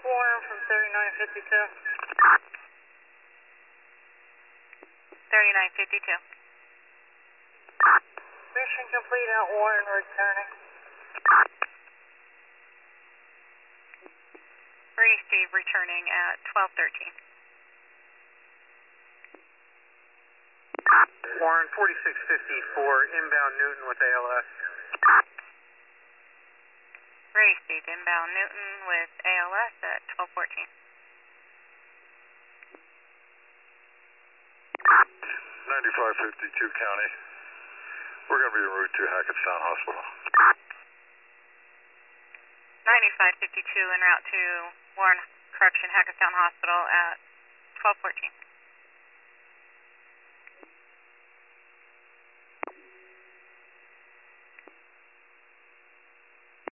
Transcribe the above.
Warren from 3952. 3952. Mission complete out Warren returning. Ray Steve returning at 1213. Warren 4654, inbound Newton with ALS. Ray Steve inbound Newton with ALS at 1214. 9552 County. We're going to be en route to Hackettstown Hospital. 9552 en route to Warren Correction Hackettstown Hospital at 1214.